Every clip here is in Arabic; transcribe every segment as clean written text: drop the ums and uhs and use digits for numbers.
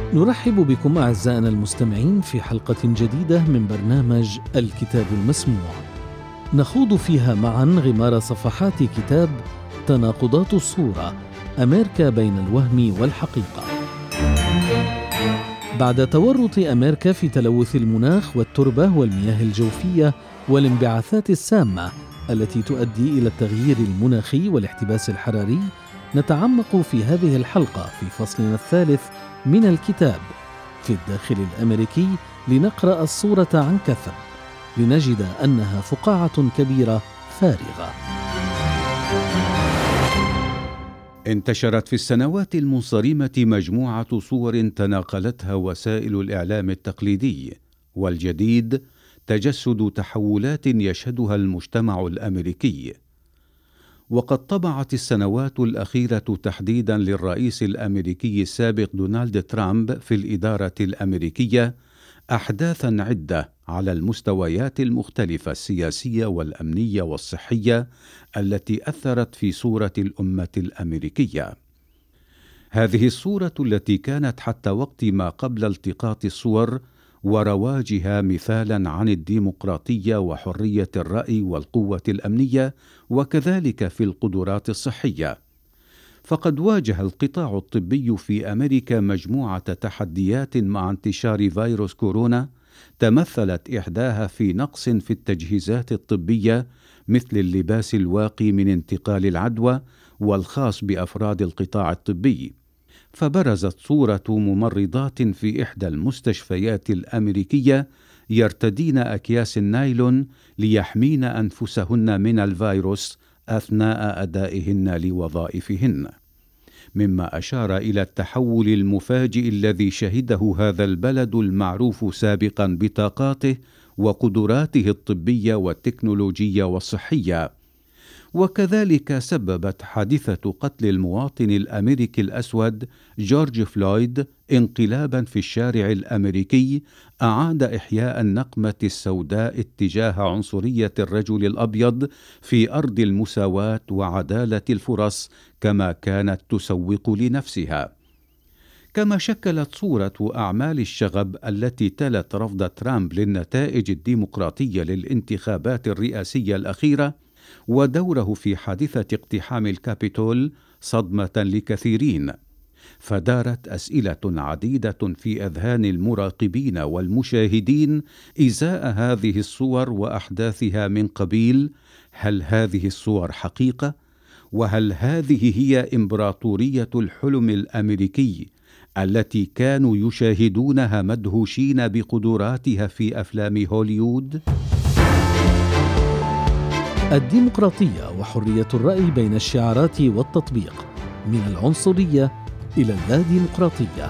نرحب بكم أعزائنا المستمعين في حلقة جديدة من برنامج الكتاب المسموع، نخوض فيها معا غمار صفحات كتاب تناقضات الصورة: أمريكا بين الوهم والحقيقة. بعد تورط أمريكا في تلوث المناخ والتربة والمياه الجوفية والانبعاثات السامة التي تؤدي إلى التغيير المناخي والاحتباس الحراري، نتعمق في هذه الحلقة في فصلنا الثالث من الكتاب في الداخل الأمريكي لنقرأ الصورة عن كثب، لنجد أنها فقاعة كبيرة فارغة. انتشرت في السنوات المنصرمة مجموعة صور تناقلتها وسائل الإعلام التقليدي، والجديد تجسد تحولات يشهدها المجتمع الأمريكي. وقد طبعت السنوات الأخيرة تحديدا للرئيس الأمريكي السابق دونالد ترامب في الإدارة الأمريكية أحداثا عدة على المستويات المختلفة السياسية والأمنية والصحية التي أثرت في صورة الأمة الأمريكية. هذه الصورة التي كانت حتى وقت ما قبل التقاط الصور ورواجها مثالا عن الديمقراطية وحرية الرأي والقوة الأمنية وكذلك في القدرات الصحية. فقد واجه القطاع الطبي في أمريكا مجموعة تحديات مع انتشار فيروس كورونا، تمثلت إحداها في نقص في التجهيزات الطبية مثل اللباس الواقي من انتقال العدوى والخاص بأفراد القطاع الطبي. فبرزت صورة ممرضات في إحدى المستشفيات الأمريكية يرتدين أكياس النايلون ليحمين أنفسهن من الفيروس أثناء أدائهن لوظائفهن، مما أشار إلى التحول المفاجئ الذي شهده هذا البلد المعروف سابقا بطاقاته وقدراته الطبية والتكنولوجية والصحية. وكذلك سببت حادثة قتل المواطن الأمريكي الأسود جورج فلويد انقلابا في الشارع الأمريكي أعاد إحياء النقمة السوداء اتجاه عنصرية الرجل الأبيض في أرض المساواة وعدالة الفرص كما كانت تسوق لنفسها. كما شكلت صورة أعمال الشغب التي تلت رفض ترامب للنتائج الديمقراطية للانتخابات الرئاسية الأخيرة ودوره في حادثة اقتحام الكابيتول صدمة لكثيرين. فدارت أسئلة عديدة في أذهان المراقبين والمشاهدين إزاء هذه الصور وأحداثها من قبيل: هل هذه الصور حقيقة؟ وهل هذه هي إمبراطورية الحلم الأمريكي التي كانوا يشاهدونها مدهوشين بقدراتها في أفلام هوليوود؟ الديمقراطية وحرية الرأي بين الشعارات والتطبيق، من العنصرية إلى اللاديمقراطية.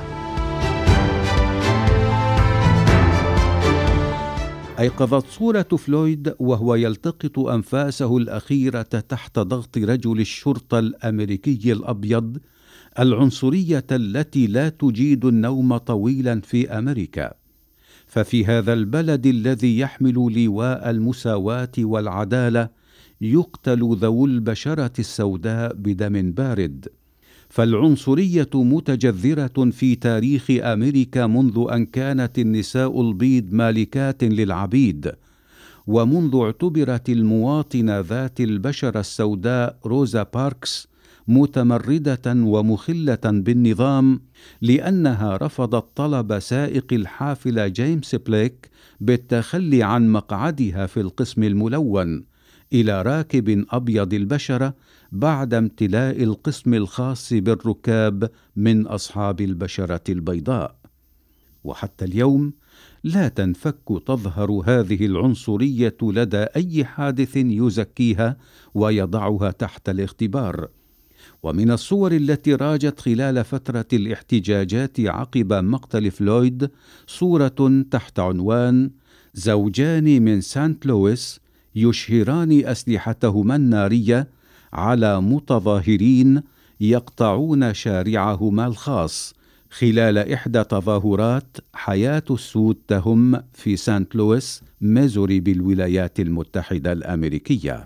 أيقظت صورة فلويد وهو يلتقط أنفاسه الأخيرة تحت ضغط رجل الشرطة الأمريكي الأبيض العنصرية التي لا تجيد النوم طويلا في أمريكا. ففي هذا البلد الذي يحمل لواء المساواة والعدالة يقتل ذو البشرة السوداء بدم بارد. فالعنصرية متجذرة في تاريخ أمريكا منذ أن كانت النساء البيض مالكات للعبيد، ومنذ اعتبرت المواطنة ذات البشرة السوداء روزا باركس متمردة ومخلة بالنظام لأنها رفضت طلب سائق الحافلة جيمس بليك بالتخلي عن مقعدها في القسم الملون إلى راكب أبيض البشرة بعد امتلاء القسم الخاص بالركاب من أصحاب البشرة البيضاء. وحتى اليوم لا تنفك تظهر هذه العنصرية لدى أي حادث يزكيها ويضعها تحت الاختبار. ومن الصور التي راجت خلال فترة الاحتجاجات عقب مقتل فلويد صورة تحت عنوان: زوجان من سانت لويس يشهران أسلحتهما النارية على متظاهرين يقطعون شارعهما الخاص خلال إحدى تظاهرات حياة السود تهم في سانت لويس ميزوري بالولايات المتحدة الأمريكية.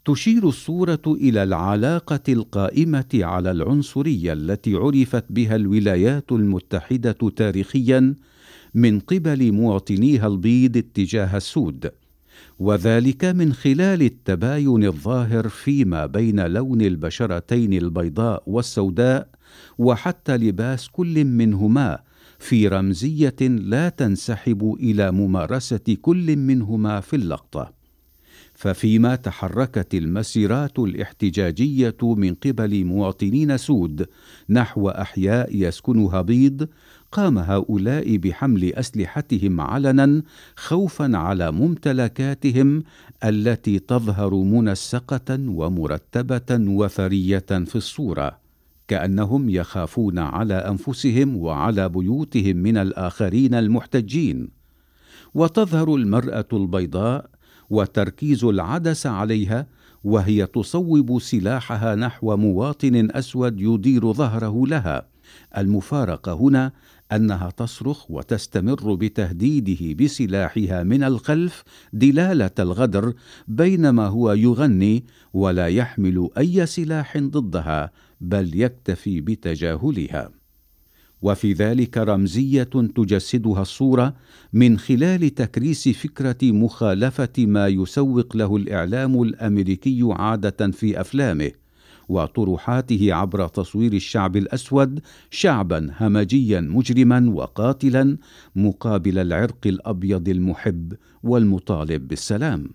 تشير الصورة إلى العلاقة القائمة على العنصرية التي عرفت بها الولايات المتحدة تاريخيا من قبل مواطنيها البيض اتجاه السود، وذلك من خلال التباين الظاهر فيما بين لون البشرتين البيضاء والسوداء، وحتى لباس كل منهما في رمزية لا تنسحب إلى ممارسة كل منهما في اللقطة. ففيما تحركت المسيرات الاحتجاجية من قبل مواطنين سود نحو أحياء يسكنها بيض، قام هؤلاء بحمل أسلحتهم علنا خوفا على ممتلكاتهم التي تظهر منسقة ومرتبة وثرية في الصورة، كأنهم يخافون على أنفسهم وعلى بيوتهم من الآخرين المحتجين. وتظهر المرأة البيضاء وتركيز العدسة عليها وهي تصوب سلاحها نحو مواطن أسود يدير ظهره لها. المفارقة هنا أنها تصرخ وتستمر بتهديده بسلاحها من الخلف دلالة الغدر، بينما هو يغني ولا يحمل أي سلاح ضدها بل يكتفي بتجاهلها. وفي ذلك رمزية تجسدها الصورة من خلال تكريس فكرة مخالفة ما يسوق له الإعلام الأمريكي عادة في أفلامه وطروحاته عبر تصوير الشعب الأسود شعبا همجيا مجرما وقاتلا مقابل العرق الأبيض المحب والمطالب بالسلام.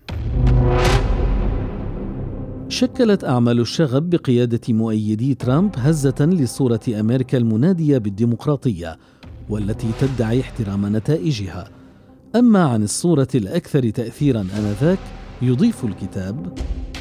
شكلت أعمال الشغب بقيادة مؤيدي ترامب هزة لصورة أمريكا المنادية بالديمقراطية والتي تدعي احترام نتائجها. أما عن الصورة الأكثر تأثيرا آنذاك، يضيف الكتاب: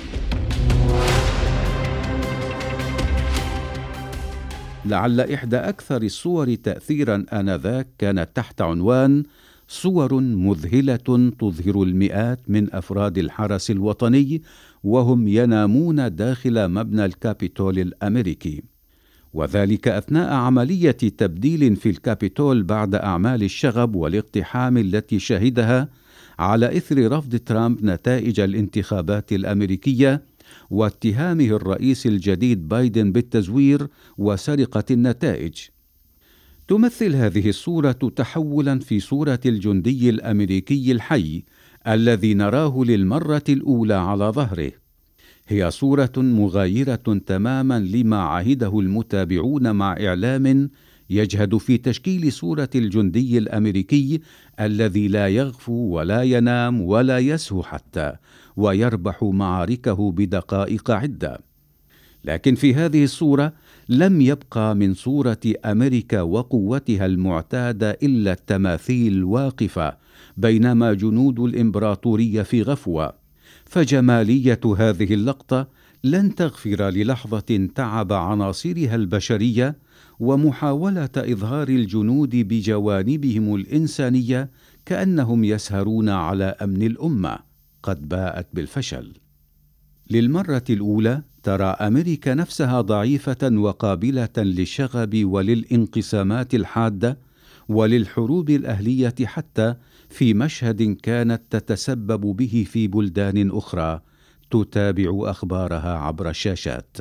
لعل إحدى أكثر الصور تأثيرا آنذاك كانت تحت عنوان صور مذهلة تظهر المئات من أفراد الحرس الوطني وهم ينامون داخل مبنى الكابيتول الأمريكي، وذلك أثناء عملية تبديل في الكابيتول بعد أعمال الشغب والاقتحام التي شهدها على إثر رفض ترامب نتائج الانتخابات الأمريكية واتهامه الرئيس الجديد بايدن بالتزوير وسرقة النتائج. تمثل هذه الصورة تحولا في صورة الجندي الأمريكي الحي الذي نراه للمرة الأولى على ظهره. هي صورة مغايرة تماما لما عهده المتابعون مع إعلام يجهد في تشكيل صورة الجندي الأمريكي الذي لا يغفو ولا ينام ولا يسهو حتى، ويربح معاركه بدقائق عدة. لكن في هذه الصورة لم يبقى من صورة أمريكا وقوتها المعتادة إلا التماثيل الواقفة، بينما جنود الإمبراطورية في غفوة. فجمالية هذه اللقطة لن تغفر للحظة تعب عناصرها البشرية ومحاولة إظهار الجنود بجوانبهم الإنسانية كأنهم يسهرون على أمن الأمة قد باءت بالفشل. للمرة الأولى ترى أمريكا نفسها ضعيفة وقابلة للشغب وللانقسامات الحادة وللحروب الأهلية، حتى في مشهد كانت تتسبب به في بلدان أخرى تتابع أخبارها عبر الشاشات.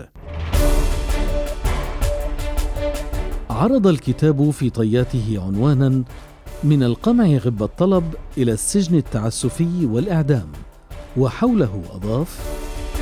عرض الكتاب في طياته عنوانا: من القمع غب الطلب إلى السجن التعسفي والإعدام، وحوله أضاف: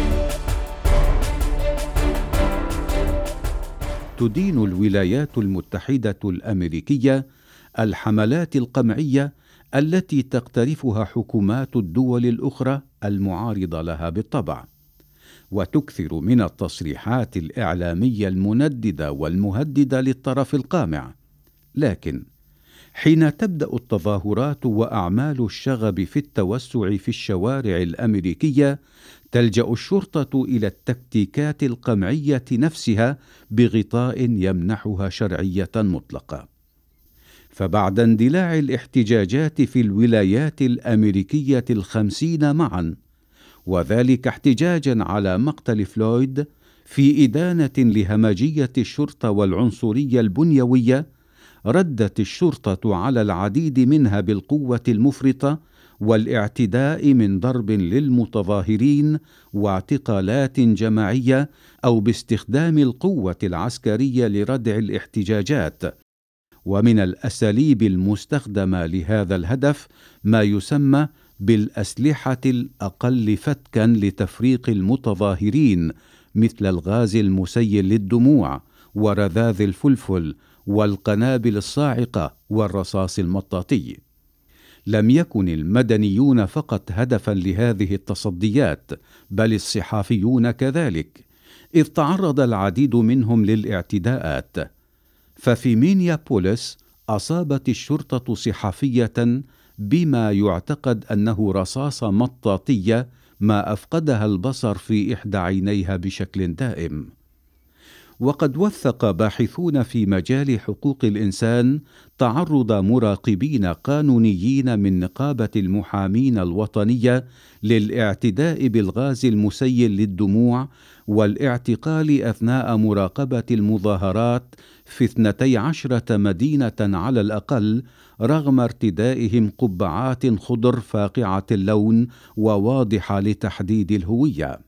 تدين الولايات المتحدة الأمريكية الحملات القمعية التي تقترفها حكومات الدول الأخرى المعارضة لها بالطبع، وتكثر من التصريحات الإعلامية المنددة والمهددة للطرف القامع. لكن حين تبدأ التظاهرات وأعمال الشغب في التوسع في الشوارع الأمريكية، تلجأ الشرطة إلى التكتيكات القمعية نفسها بغطاء يمنحها شرعية مطلقة. فبعد اندلاع الاحتجاجات في الولايات الأمريكية 50 معا، وذلك احتجاجا على مقتل فلويد، في إدانة لهمجية الشرطة والعنصرية البنيوية، ردت الشرطة على العديد منها بالقوة المفرطة والاعتداء من ضرب للمتظاهرين واعتقالات جماعية أو باستخدام القوة العسكرية لردع الاحتجاجات. ومن الأساليب المستخدمة لهذا الهدف ما يسمى بالأسلحة الأقل فتكًا لتفريق المتظاهرين، مثل الغاز المسيل للدموع ورذاذ الفلفل والقنابل الصاعقة والرصاص المطاطي. لم يكن المدنيون فقط هدفًا لهذه التصديات، بل الصحافيون كذلك، إذ تعرض العديد منهم للاعتداءات. ففي مينيابوليس أصابت الشرطة صحفية بما يعتقد أنه رصاصة مطاطية ما أفقدها البصر في إحدى عينيها بشكل دائم. وقد وثق باحثون في مجال حقوق الإنسان تعرض مراقبين قانونيين من نقابة المحامين الوطنية للاعتداء بالغاز المسيل للدموع والاعتقال أثناء مراقبة المظاهرات في 12 مدينة على الأقل، رغم ارتدائهم قبعات خضر فاقعة اللون وواضحة لتحديد الهوية.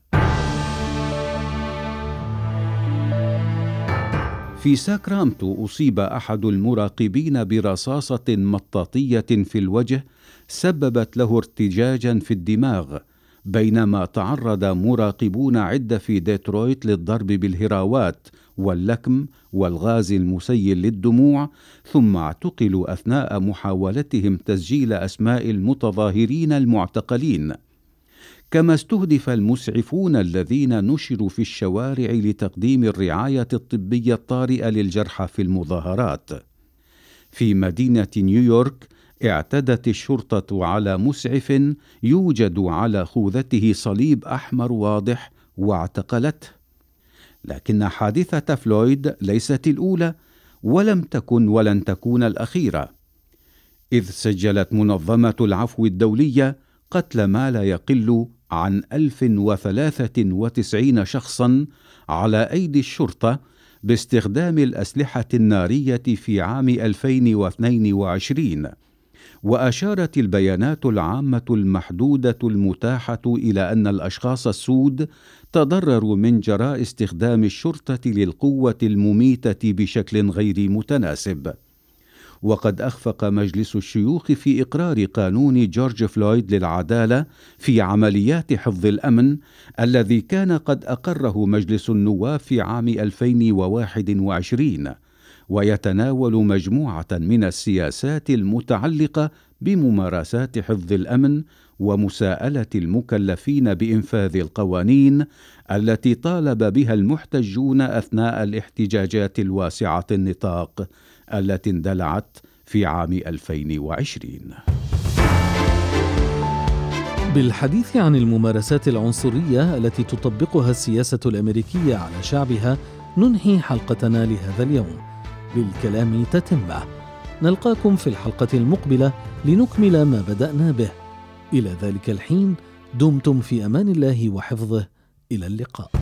في ساكرامنتو أصيب أحد المراقبين برصاصة مطاطية في الوجه سببت له ارتجاجا في الدماغ، بينما تعرض مراقبون عدة في ديترويت للضرب بالهراوات واللكم والغاز المسيل للدموع، ثم اعتقلوا أثناء محاولتهم تسجيل أسماء المتظاهرين المعتقلين. كما استهدف المسعفون الذين نشروا في الشوارع لتقديم الرعاية الطبية الطارئة للجرحى في المظاهرات. في مدينة نيويورك اعتدت الشرطة على مسعف يوجد على خوذته صليب أحمر واضح واعتقلته. لكن حادثة فلويد ليست الأولى ولم تكن ولن تكون الأخيرة، إذ سجلت منظمة العفو الدولية قتل ما لا يقل عن 1093 شخصا على أيدي الشرطة باستخدام الأسلحة النارية في عام 2022. وأشارت البيانات العامة المحدودة المتاحة إلى أن الأشخاص السود تضرروا من جراء استخدام الشرطة للقوة المميتة بشكل غير متناسب. وقد أخفق مجلس الشيوخ في إقرار قانون جورج فلويد للعدالة في عمليات حفظ الأمن الذي كان قد أقره مجلس النواب في عام 2021، ويتناول مجموعة من السياسات المتعلقة بممارسات حفظ الأمن ومساءلة المكلفين بإنفاذ القوانين التي طالب بها المحتجون أثناء الاحتجاجات الواسعة النطاق التي اندلعت في عام 2020. بالحديث عن الممارسات العنصرية التي تطبقها السياسة الأمريكية على شعبها ننهي حلقتنا لهذا اليوم. للكلام تتمة، نلقاكم في الحلقة المقبلة لنكمل ما بدأنا به. إلى ذلك الحين دمتم في أمان الله وحفظه. إلى اللقاء.